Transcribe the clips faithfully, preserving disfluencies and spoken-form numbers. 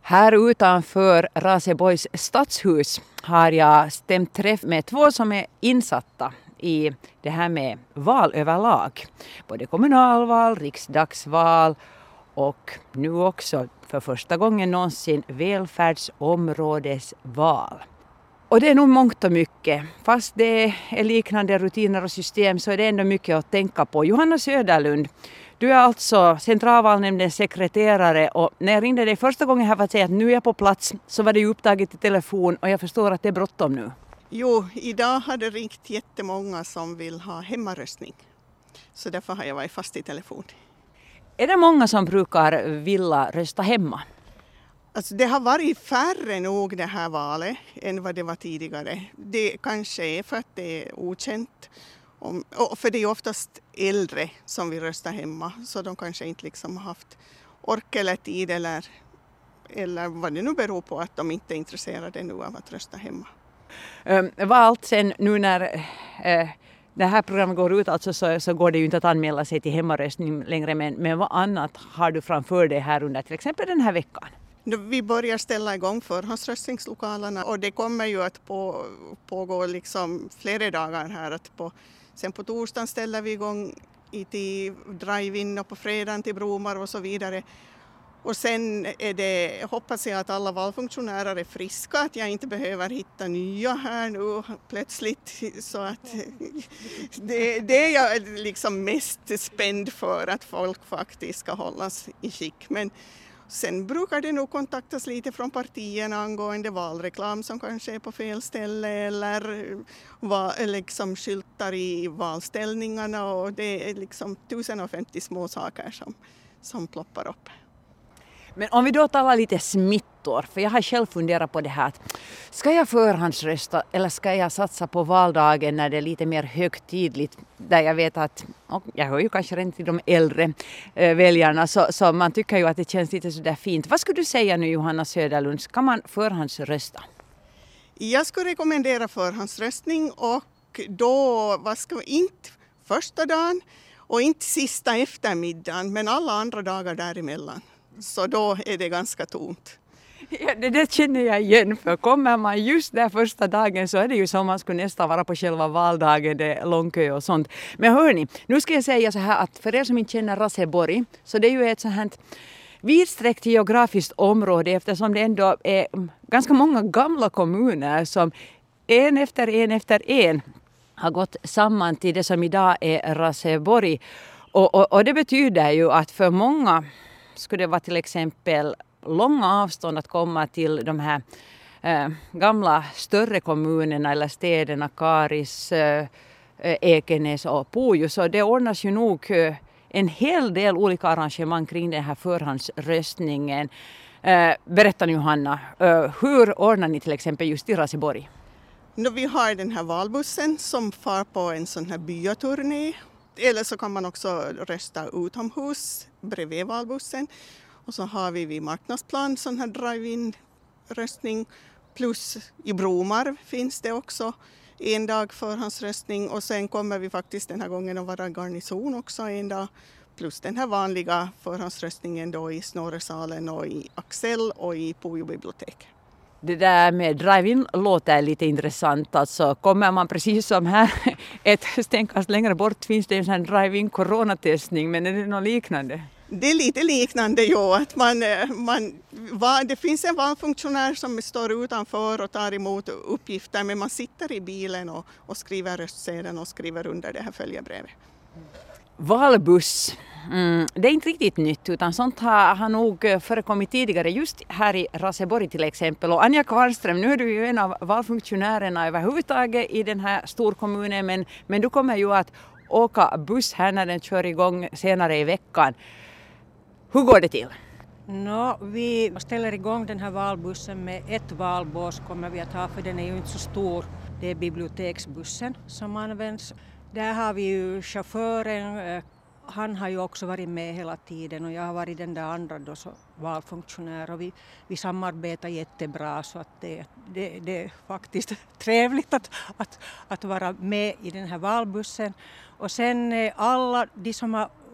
Här utanför Raseborgs stadshus har jag stämt träff med två som är insatta i det här med val överlag. Både kommunalval, riksdagsval och nu också för första gången någonsin välfärdsområdesval. Och det är nog mångt och mycket. Fast det är liknande rutiner och system så är det ändå mycket att tänka på. Johanna Söderlund, du är alltså centralvalnämndens sekreterare och när jag ringde dig första gången här för att säga att nu är jag på plats så var det ju upptaget i telefon och jag förstår att det är bråttom nu. Jo, idag har det ringt jättemånga som vill ha hemmaröstning. Så därför har jag varit fast i telefon. Är det många som brukar vilja rösta hemma? Alltså det har varit färre nog det här valet än vad det var tidigare. Det kanske är för att det är okänt. Om, och för det är oftast äldre som vill rösta hemma. Så de kanske inte liksom har haft ork eller tid eller, eller vad det nu beror på att de inte är intresserade nu av att rösta hemma. Um, vad allt sen nu när uh, det här programmet går ut alltså så, så går det ju inte att anmäla sig till hemmaröstning längre. Men, men vad annat har du framför dig här under till exempel den här veckan? Vi börjar ställa igång förhandsröstningslokalerna och det kommer ju att på, pågå liksom flera dagar här. Att på, sen på torsdagen ställer vi igång i till drive-in och på fredagen till Bromar och så vidare. Och sen är det, hoppas jag att alla valfunktionärer är friska, att jag inte behöver hitta nya här nu plötsligt. Så att det, det är jag liksom mest spänd för, att folk faktiskt ska hållas i skick. Men sen brukar det nog kontaktas lite från partierna angående valreklam som kanske är på fel ställe eller va, liksom skyltar i valställningarna och det är liksom tusen och femtio små saker som, som ploppar upp. Men om vi då talar lite smittor, för jag har själv funderat på det här. Ska jag förhandsrösta eller ska jag satsa på valdagen när det är lite mer högtidligt? Där jag vet att, och jag hör ju kanske rent till de äldre äh, väljarna, så, så man tycker ju att det känns lite sådär fint. Vad skulle du säga nu Johanna Söderlund, ska man förhandsrösta? Jag skulle rekommendera förhandsröstning och då, vad ska vi, inte första dagen och inte sista eftermiddagen men alla andra dagar däremellan. Så då är det ganska tomt. Ja, det, det känner jag igen, för kommer man just där första dagen så är det ju som man skulle nästan vara på själva valdagen, det är lång kö och sånt. Men hörni, nu ska jag säga så här att för er som inte känner Raseborg så det är ju ett sånt här vidsträckt geografiskt område eftersom det ändå är ganska många gamla kommuner som en efter en efter en har gått samman till det som idag är Raseborg. Och, och, och det betyder ju att för många skulle det vara till exempel långa avstånd att komma till de här eh, gamla större kommunerna eller städerna Karis, eh, Ekenäs och Pujo. Så det ordnas ju nog eh, en hel del olika arrangemang kring den här förhandsröstningen. Eh, berätta nu Hanna, eh, hur ordnar ni till exempel just i Raseborg? No, vi har den här valbussen som far på en sån här byaturné. Eller så kan man också rösta utomhus bredvid valbussen. Och så har vi vid Marknadsplan sån här drive-in röstning. Plus i Bromar finns det också en dag förhandsröstning. Och sen kommer vi faktiskt den här gången att vara garnison också en dag. Plus den här vanliga förhandsröstningen då i Snorresalen och i Axel och i Pujo bibliotek. Det där med drive-in låter lite intressant. Alltså kommer man precis som här ett stänkast längre bort finns det en sån drive-in coronatestning, men är det något liknande? Det är lite liknande, ja. Att man, man, det finns en valfunktionär som står utanför och tar emot uppgifter, men man sitter i bilen och, och skriver röstsedeln och skriver under det här följebrevet. Valbuss. Mm, det är inte riktigt nytt utan sånt har, har nog förekommit tidigare just här i Raseborg till exempel. Och Anja Kvarnström, nu är du ju en av valfunktionärerna överhuvudtaget i den här storkommunen men, men du kommer ju att åka buss här när den kör igång senare i veckan. Hur går det till? No, vi ställer igång den här valbussen med ett valbås kommer vi att ha för den är ju inte så stor. Det är biblioteksbussen som används. Där har vi ju chauffören, han har ju också varit med hela tiden och jag har varit den där andra då, så valfunktionär och vi, vi samarbetar jättebra så att det, det, det är faktiskt trevligt att, att, att vara med i den här valbussen. Och sen alla de som har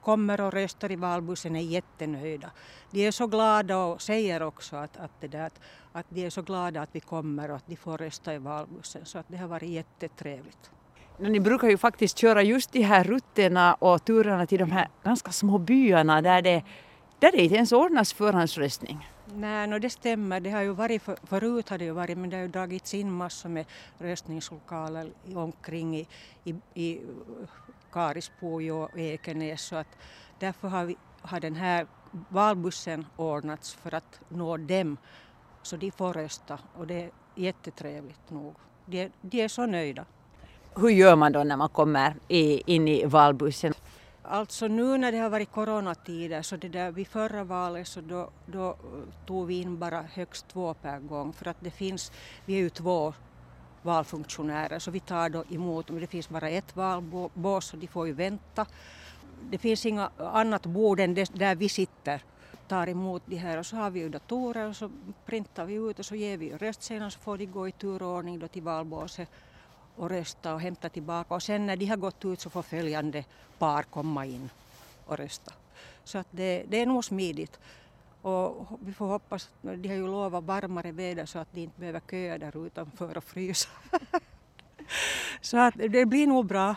kommer och röstar i valbussen är jättenöjda. De är så glada och säger också att, att, det där, att, att de är så glada att vi kommer och att de får rösta i valbussen. Så att det har varit jättetrevligt. Ni brukar ju faktiskt köra just de här rutterna och turerna till de här ganska små byarna där det, där det inte ens ordnas förhandsröstning. Nej, no, det stämmer. Det har ju varit för, förut har det ju varit, men det har ju dragits in massor med röstningslokaler omkring i, i, i Karisbo och Ekenäs. Så att därför har, vi, har den här valbussen ordnats för att nå dem så de får rösta. Och det är jättetrevligt nog. De, de är så nöjda. Hur gör man då när man kommer i, in i valbussen? Alltså nu när det har varit coronatider så det där vid förra valet så då, då tog vi in bara högst två per gång för att det finns, vi är ju två valfunktionärer så vi tar då emot, men det finns bara ett valbås så de får ju vänta. Det finns inga annat bord än det där vi sitter, tar emot de här och så har vi ju datorer och så printar vi ut och så ger vi röstsedlarna så får de gå i turordning då till valbåset och rösta och hämta tillbaka. Och sen när de har gått ut så får följande par komma in och rösta. Så att det, det är nog smidigt. Och vi får hoppas, de har ju lovat varmare väder så att de inte behöver köa där utanför och frysa. Så att det blir nog bra.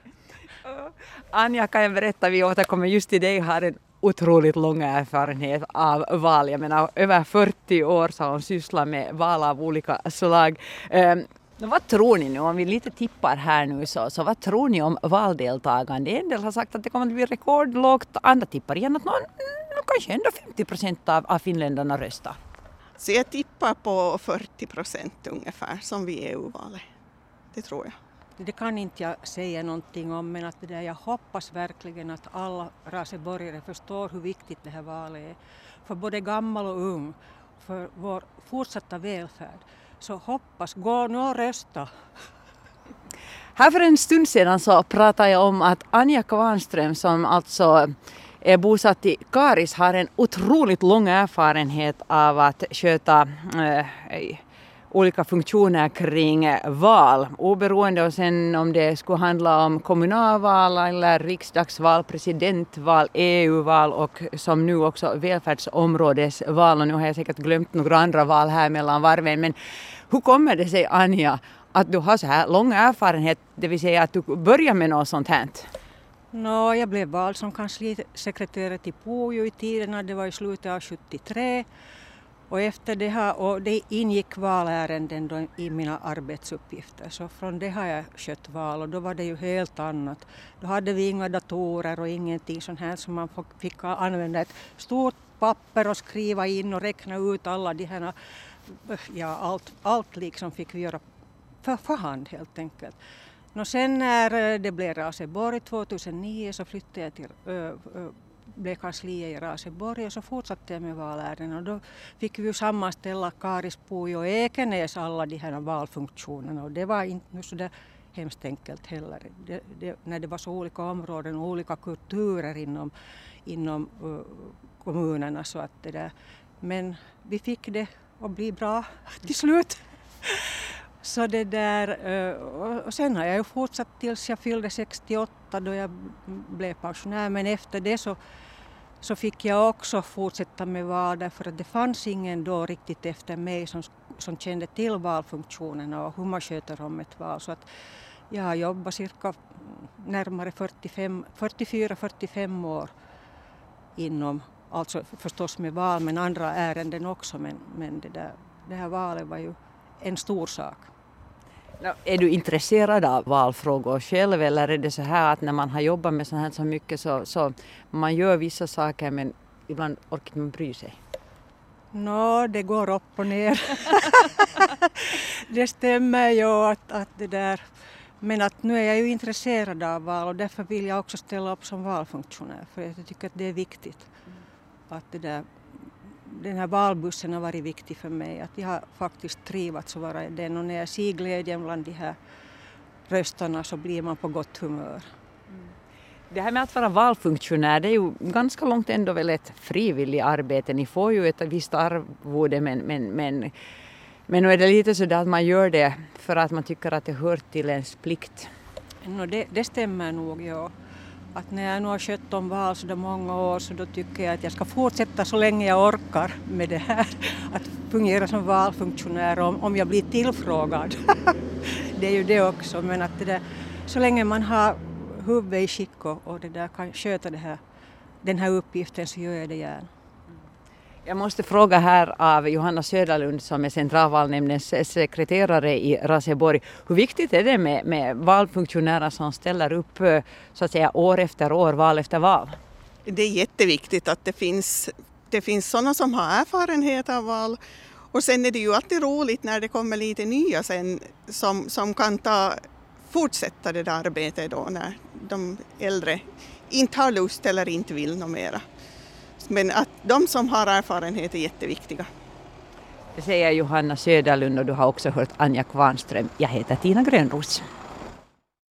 Anja, kan jag berätta, vi återkommer just till dig, har en otroligt lång erfarenhet av val. Jag menar, över fyrtio år så har hon sysslat med val av olika slag. Vad tror ni nu, om vi lite tippar här nu så, så vad tror ni om valdeltagande? En del har sagt att det kommer att bli rekordlågt, andra tippar igen att någon, kanske ändå femtio procent av, av finländarna röstar. Så jag tippar på fyrtio procent ungefär som vid E U-valet. Det tror jag. Det kan inte jag säga någonting om, men att det där, jag hoppas verkligen att alla raseborgare förstår hur viktigt det här valet är. För både gammal och ung, för vår fortsatta välfärd. Så hoppas, gå nu och rösta. Här för en stund sedan så pratade jag om att Anja Kvarnström som alltså är bosatt i Karis har en otroligt lång erfarenhet av att sköta äh, olika funktioner kring val. Oberoende och sen om det skulle handla om kommunalval eller riksdagsval, presidentval, E U-val och som nu också välfärdsområdesval. Och nu har jag säkert glömt några andra val här mellan varven. Men hur kommer det sig, Anja, att du har så här lång erfarenhet, det vill säga att du börjar med något sånt här? No, jag blev vald som kanslisekreterare till Pujo i tiderna, det var i slutet av sjuttiotre. Och efter det här, och det ingick valärenden då i mina arbetsuppgifter. Så från det har jag skött val och då var det ju helt annat. Då hade vi inga datorer och ingenting sånt här som man fick använda ett stort papper och skriva in och räkna ut alla de här, ja allt, allt liksom fick vi göra för, för hand helt enkelt. Och sen när det blev Raseborg tjugohundranio så flyttade jag till ö, ö, blev kansliet i Raseborg och så fortsatte jag med valärenden och då fick vi ju sammanställa Karisbo och Ekenäs alla de här valfunktionerna och det var inte så där hemskt enkelt heller. Det, det, när det var så olika områden och olika kulturer inom, inom uh, kommunerna så att det där. Men vi fick det att bli bra till slut. Så det där, och sen har jag ju fortsatt tills jag fyllde sextioåtta då jag blev pensionär, men efter det så, så fick jag också fortsätta med val därför att det fanns ingen då riktigt efter mig som, som kände till valfunktionerna och hur man sköter om ett val. Så att jag har jobbat cirka närmare fyrtiofem, fyrtiofyra fyrtiofem år inom, alltså förstås med val men andra ärenden också, men, men det, där, det här valet var ju en stor sak. Är du intresserad av valfrågor själv eller är det så här att när man har jobbat med sånt här så mycket så, så man gör vissa saker men ibland orkar man bry sig? Nå, no, det går upp och ner. Det stämmer ju att, att det där, men att nu är jag ju intresserad av val och därför vill jag också ställa upp som valfunktionär för jag tycker att det är viktigt att det där. Den här valbussen har varit viktig för mig. Att jag har faktiskt trivats att vara den och när jag ser glädjen bland de här röstarna så blir man på gott humör. Mm. Det här med att vara valfunktionär det är ju ganska långt ändå väl ett frivilligt arbete. Ni får ju ett visst arvode men, men, men, men nu är det lite så där att man gör det för att man tycker att det hör till ens plikt. No, det, det stämmer nog, ja. Att när jag nu har skött om val så där många år så då tycker jag att jag ska fortsätta så länge jag orkar med det här. Att fungera som valfunktionär om, om jag blir tillfrågad. Det är ju det också, men att det där, så länge man har huvudet i skick och, och det där kan sköta det här, den här uppgiften så gör jag det gärna. Jag måste fråga här av Johanna Söderlund som är centralvalnämndens sekreterare i Raseborg. Hur viktigt är det med, med valfunktionärer som ställer upp så att säga år efter år, val efter val? Det är jätteviktigt att det finns, det finns sådana som har erfarenhet av val. Och sen är det ju alltid roligt när det kommer lite nya sen som, som kan ta, fortsätta det där arbetet då när de äldre inte har lust eller inte vill något mera. Men att de som har erfarenhet är jätteviktiga. Det säger Johanna Söderlund och du har också hört Anja Kvarnström. Jag heter Tina Grönros.